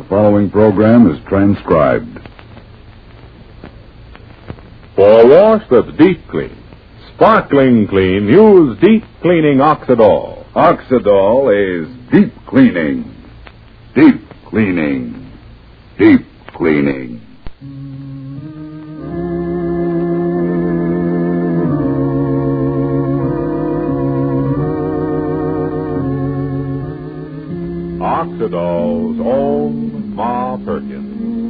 following program is transcribed. For a wash that's deep clean, sparkling clean, use Deep Cleaning Oxidol. Oxidol is deep cleaning. Deep cleaning. Deep cleaning. Oxidol's own Ma Perkins.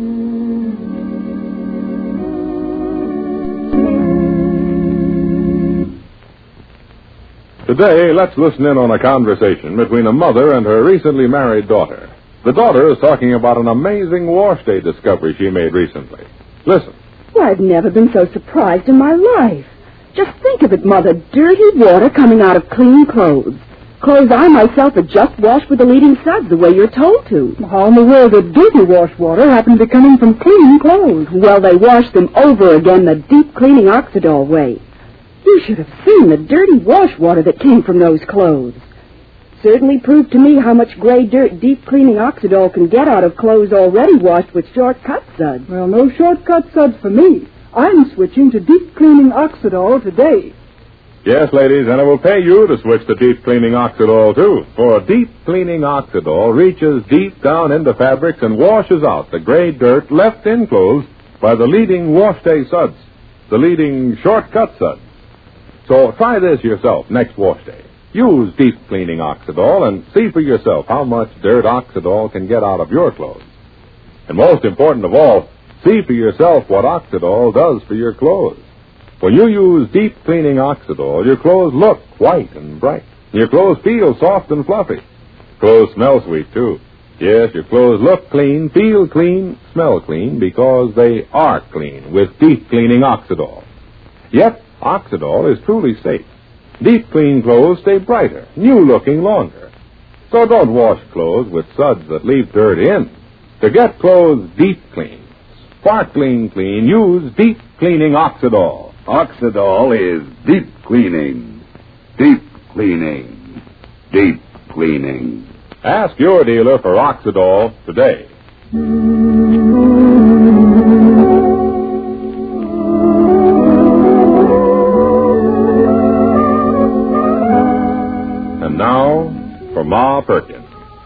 Today, let's listen in on a conversation between a mother and her recently married daughter. The daughter is talking about an amazing wash day discovery she made recently. Listen. Well, I've never been so surprised in my life. Just think of it, Mother. Dirty water coming out of clean clothes. Clothes I myself had just washed with the leading suds the way you're told to. How in the world did dirty wash water happen to be coming from clean clothes? Well, they washed them over again the deep cleaning Oxidol way. You should have seen the dirty wash water that came from those clothes. Certainly proved to me how much gray dirt deep cleaning Oxidol can get out of clothes already washed with shortcut suds. Well, no shortcut suds for me. I'm switching to deep cleaning Oxidol today. Yes, ladies, and it will pay you to switch to Deep Cleaning Oxidol, too. For Deep Cleaning Oxidol reaches deep down into fabrics and washes out the gray dirt left in clothes by the leading wash day suds, the leading shortcut suds. So try this yourself next wash day. Use Deep Cleaning Oxidol and see for yourself how much dirt Oxidol can get out of your clothes. And most important of all, see for yourself what Oxidol does for your clothes. When you use Deep Cleaning Oxidol, your clothes look white and bright. Your clothes feel soft and fluffy. Clothes smell sweet, too. Yes, your clothes look clean, feel clean, smell clean, because they are clean with Deep Cleaning Oxidol. Yet, Oxidol is truly safe. Deep clean clothes stay brighter, new-looking longer. So don't wash clothes with suds that leave dirt in. To get clothes deep clean, sparkling clean, use Deep Cleaning Oxidol. Oxidol is deep cleaning. Deep cleaning. Deep cleaning. Ask your dealer for Oxidol today. And now, for Ma Perkins.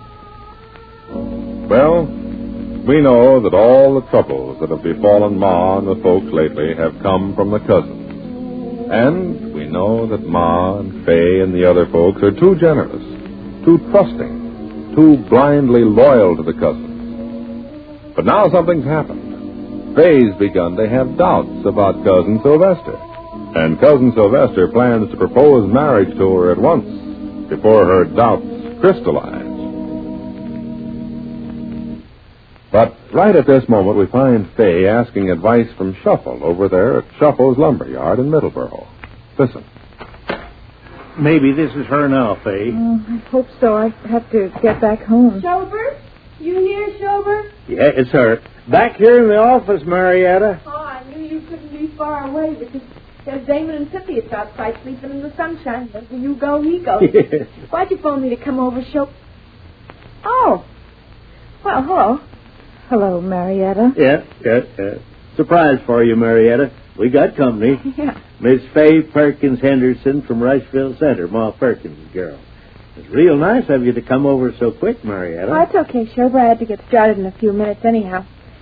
Well, we know that all the troubles that have befallen Ma and the folks lately have come from the cousins. And we know that Ma and Fay and the other folks are too generous, too trusting, too blindly loyal to the cousins. But now something's happened. Fay's begun to have doubts about Cousin Sylvester. And Cousin Sylvester plans to propose marriage to her at once, before her doubts crystallize. But right at this moment, we find Fay asking advice from Shuffle over there at Shuffle's lumberyard in Middleborough. Listen. Maybe this is her now, Fay. Oh, I hope so. I have to get back home. Schober? You here, Schober? Yeah, it's her. Back here in the office, Marietta. Oh, I knew you couldn't be far away because there's Damon and Cynthia outside sleeping in the sunshine. Where you go, he goes. Yes. Why'd you phone me to come over, Schober? Oh. Well, hello. Hello, Marietta. Yeah. Surprise for you, Marietta. We got company. Yeah. Miss Fay Perkins Henderson from Rushville Center, Ma Perkins' girl. It's real nice of you to come over so quick, Marietta. Oh, it's okay, Schober. I had to get started in a few minutes anyhow.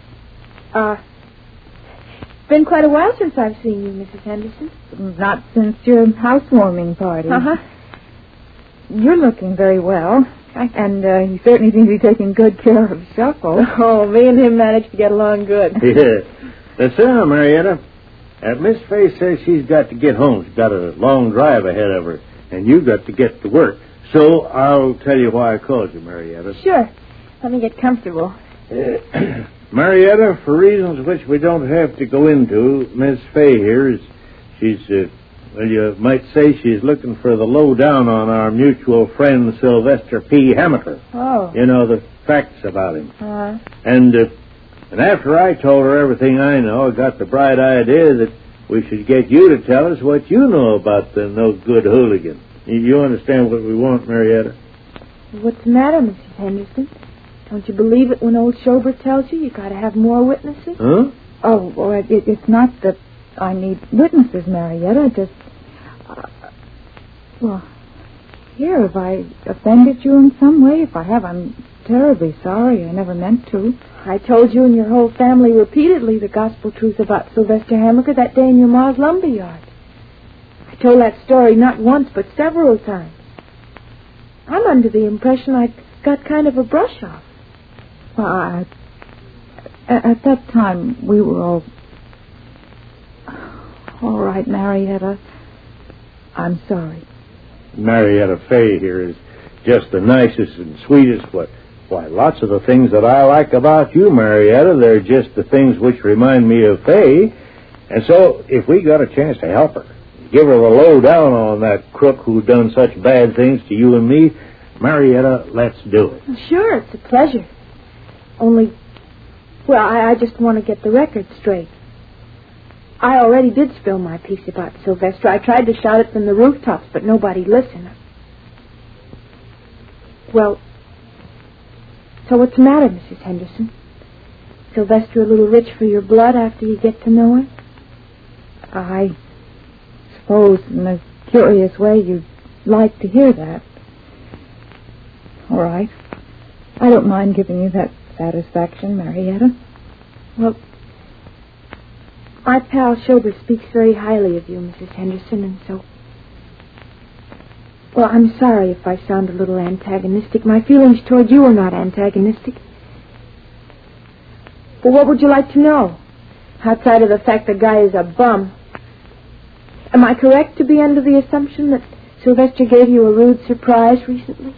It's been quite a while since I've seen you, Mrs. Henderson. Not since your housewarming party. Uh-huh. You're looking very well. And you certainly seem to be taking good care of Shuffle. Oh, me and him managed to get along good. Yeah. That's all, Marietta. Miss Fay says she's got to get home. She's got a long drive ahead of her, and you've got to get to work. So I'll tell you why I called you, Marietta. Sure. Let me get comfortable. Marietta, for reasons which we don't have to go into, Miss Fay here she's well, you might say she's looking for the lowdown on our mutual friend, Sylvester P. Hamilton. Oh. You know, the facts about him. Uh-huh. And after I told her everything I know, I got the bright idea that we should get you to tell us what you know about the no-good hooligan. You understand what we want, Marietta? What's the matter, Mrs. Henderson? Don't you believe it when old Schobert tells you gotta have more witnesses? Huh? Oh, well, it's not that I need witnesses, Marietta. Just, well, here, have I offended you in some way? If I have, I'm terribly sorry. I never meant to. I told you and your whole family repeatedly the gospel truth about Sylvester Hammaker that day in your ma's lumber yard. I told that story not once, but several times. I'm under the impression I got kind of a brush off. Well, at that time, we were all right, Marietta. I'm sorry. Marietta Fay here is just the nicest and sweetest. Why, lots of the things that I like about you, Marietta, they're just the things which remind me of Fay. And so, if we got a chance to help her, give her the lowdown on that crook who done such bad things to you and me, Marietta, let's do it. Sure, it's a pleasure. Only, well, I just want to get the record straight. I already did spill my piece about Sylvester. I tried to shout it from the rooftops, but nobody listened. Well, so what's the matter, Mrs. Henderson? Sylvester a little rich for your blood after you get to know her? I suppose, in a curious way, you'd like to hear that. All right. I don't mind giving you that satisfaction, Marietta. Well, my pal Schobert speaks very highly of you, Mrs. Henderson, and so... Well, I'm sorry if I sound a little antagonistic. My feelings toward you are not antagonistic. Well, what would you like to know? Outside of the fact the guy is a bum. Am I correct to be under the assumption that Sylvester gave you a rude surprise recently?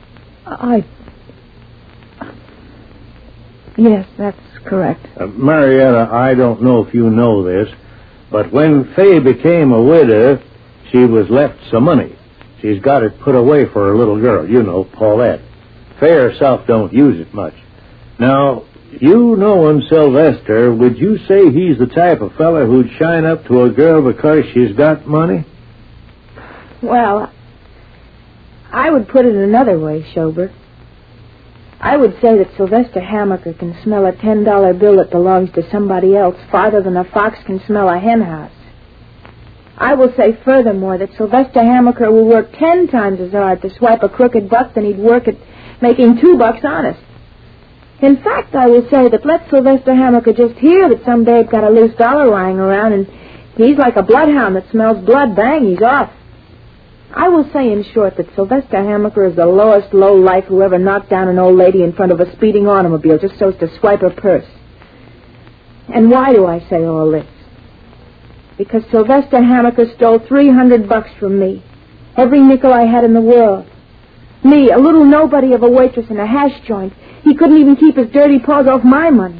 Yes, that's correct. Marietta, I don't know if you know this, but when Fay became a widow, she was left some money. She's got it put away for her little girl, you know, Paulette. Fay herself don't use it much. Now, you knowing Sylvester, would you say he's the type of fella who'd shine up to a girl because she's got money? Well, I would put it another way, Schobert. I would say that Sylvester Hammaker can smell a $10 bill that belongs to somebody else farther than a fox can smell a hen house. I will say furthermore that Sylvester Hammaker will work 10 times as hard to swipe a crooked buck than he'd work at making $2 honest. In fact, I will say that let Sylvester Hammaker just hear that some babe got a loose dollar lying around and he's like a bloodhound that smells blood, bang, he's off. I will say, in short, that Sylvester Hammaker is the lowest low-life who ever knocked down an old lady in front of a speeding automobile just so as to swipe her purse. And why do I say all this? Because Sylvester Hammaker stole $300 from me. Every nickel I had in the world. Me, a little nobody of a waitress in a hash joint. He couldn't even keep his dirty paws off my money.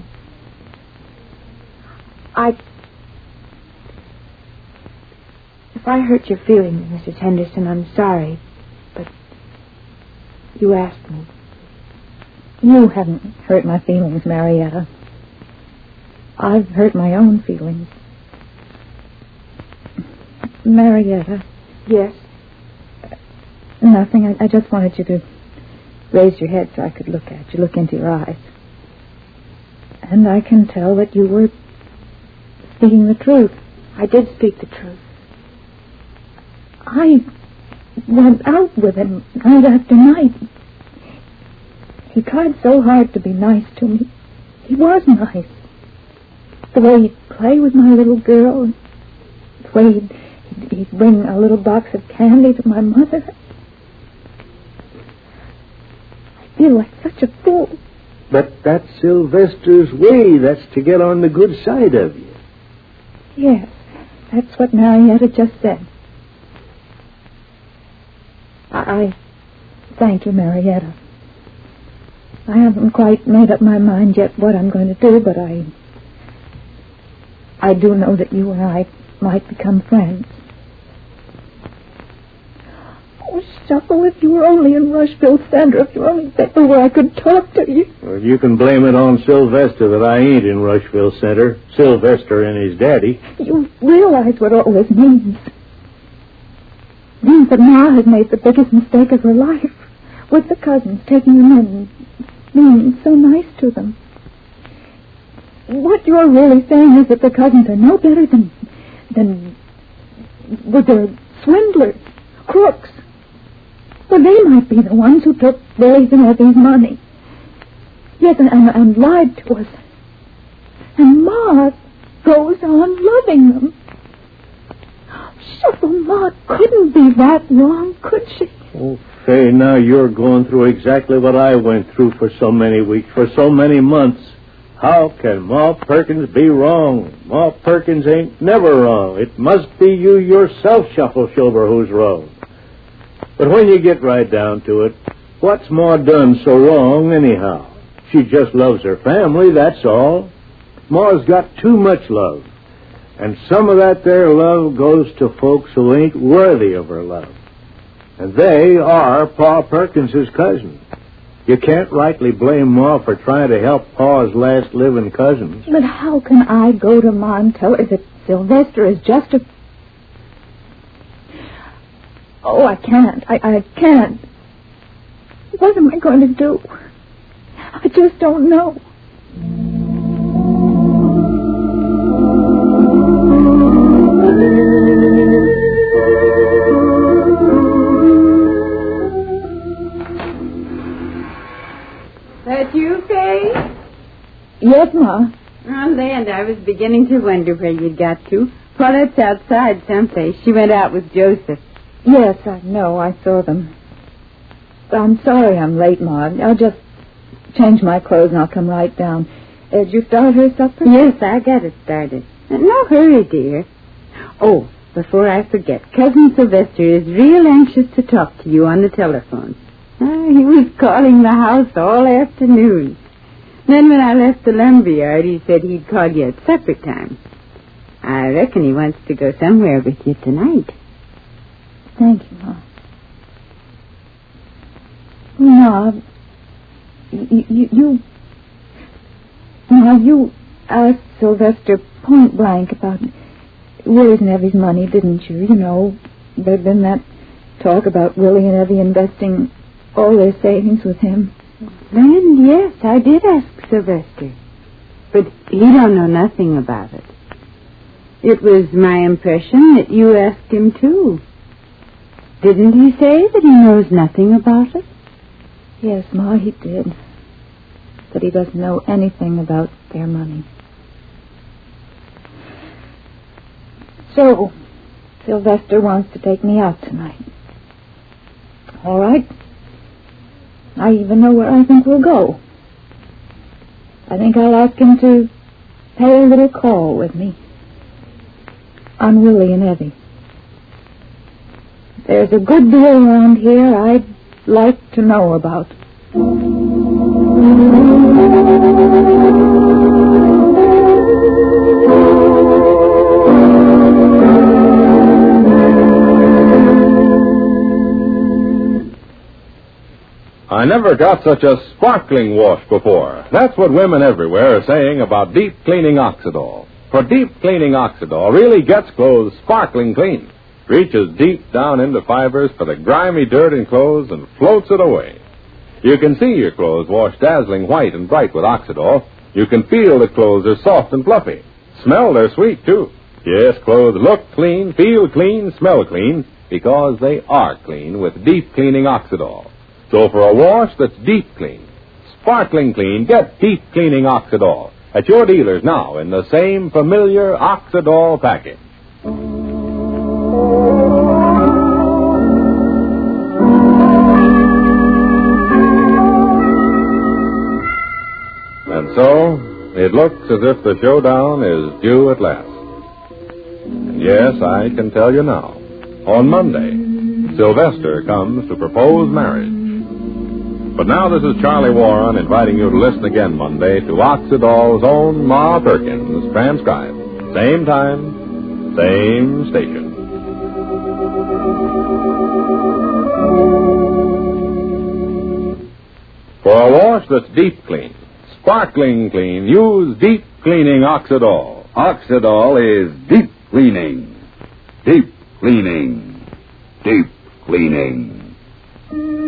If I hurt your feelings, Mrs. Henderson, I'm sorry. But you asked me. You haven't hurt my feelings, Marietta. I've hurt my own feelings. Marietta. Yes? Nothing. I just wanted you to raise your head so I could look at you, look into your eyes. And I can tell that you were speaking the truth. I did speak the truth. I went out with him night after night. He tried so hard to be nice to me. He was nice. The way he'd play with my little girl, the way he'd bring a little box of candy to my mother. I feel like such a fool. But that's Sylvester's way. That's to get on the good side of you. Yes, that's what Marietta just said. I thank you, Marietta. I haven't quite made up my mind yet what I'm going to do, but I do know that you and I might become friends. Oh, Shuffle, if you were only in Rushville Center, if you were only there where I could talk to you. Well, you can blame it on Sylvester that I ain't in Rushville Center. Sylvester and his daddy. You realize what all this means. It means that Ma has made the biggest mistake of her life with the cousins taking them in. being so nice to them. What you're really saying is that the cousins are no better than they're swindlers, crooks. Well, they might be the ones who took Billy's and Effie's money. Yes, and lied to us. And Ma goes on loving them. Sure, Ma couldn't be that wrong, could she? Oh, Fay, now you're going through exactly what I went through for so many weeks, for so many months. How can Ma Perkins be wrong? Ma Perkins ain't never wrong. It must be you yourself, Shuffleshover, who's wrong. But when you get right down to it, what's Ma done so wrong anyhow? She just loves her family, that's all. Ma's got too much love. And some of that there love goes to folks who ain't worthy of her love. And they are Pa Perkins's cousins. You can't rightly blame Ma for trying to help Pa's last living cousins. But how can I go to Ma and tell her that Sylvester is just a... Oh, I can't. I can't. What am I going to do? I just don't know. That you, Fay? Yes, Ma. Oh, land, I was beginning to wonder where you'd got to. Paulette's outside someplace. She went out with Joseph. Yes, I know. I saw them. I'm sorry I'm late, Ma. I'll just change my clothes and I'll come right down. Did you start her supper? Yes, I got it started. No hurry, dear. Oh, before I forget, Cousin Sylvester is real anxious to talk to you on the telephone. He was calling the house all afternoon. Then when I left the lumberyard, he said he'd call you at supper time. I reckon he wants to go somewhere with you tonight. Thank you, Ma. Ma, you asked Sylvester point blank about Willie's and Evie's money, didn't you? You know, there'd been that talk about Willie and Evie investing all their savings with him. Then, yes, I did ask Sylvester. But he don't know nothing about it. It was my impression that you asked him, too. Didn't he say that he knows nothing about it? Yes, Ma, he did. That he doesn't know anything about their money. So, Sylvester wants to take me out tonight. All right. I even know where I think we'll go. I think I'll ask him to pay a little call with me on Willie and Evie. There's a good deal around here I'd like to know about. I never got such a sparkling wash before. That's what women everywhere are saying about Deep Cleaning Oxidol. For Deep Cleaning Oxidol really gets clothes sparkling clean. Reaches deep down into fibers for the grimy dirt in clothes and floats it away. You can see your clothes washed dazzling white and bright with Oxidol. You can feel the clothes are soft and fluffy. Smell they're sweet, too. Yes, clothes look clean, feel clean, smell clean, because they are clean with Deep Cleaning Oxidol. So for a wash that's deep clean, sparkling clean, get Deep Cleaning Oxidol at your dealers now in the same familiar Oxidol package. And so, it looks as if the showdown is due at last. And yes, I can tell you now, on Monday, Sylvester comes to propose marriage. But now this is Charlie Warren inviting you to listen again Monday to Oxidol's own Ma Perkins, transcribed. Same time, same station. For a wash that's deep clean, sparkling clean, use Deep Cleaning Oxidol. Oxidol is deep cleaning. Deep cleaning. Deep cleaning.